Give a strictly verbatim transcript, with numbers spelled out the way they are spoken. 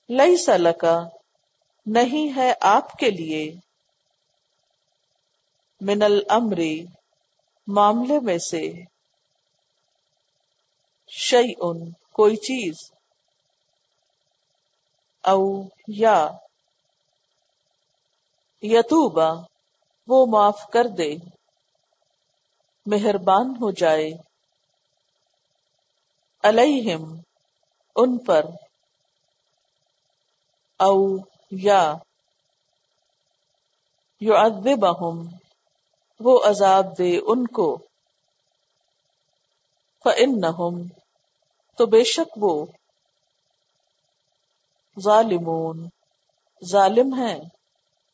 लैसा लका, नहीं है आपके लिए, मिनल अम्री, मामले में से, शैउन, कोई चीज, औ या, यतूबा, वो माफ कर दे, मेहरबान हो जाए, अलैहिम, उन पर, औ या, युअज़्ज़िबहुम, वो अजाब दे उनको, फ़इन्नहुम, तो बेशक वो, ज़ालिमून, जालिम हैं।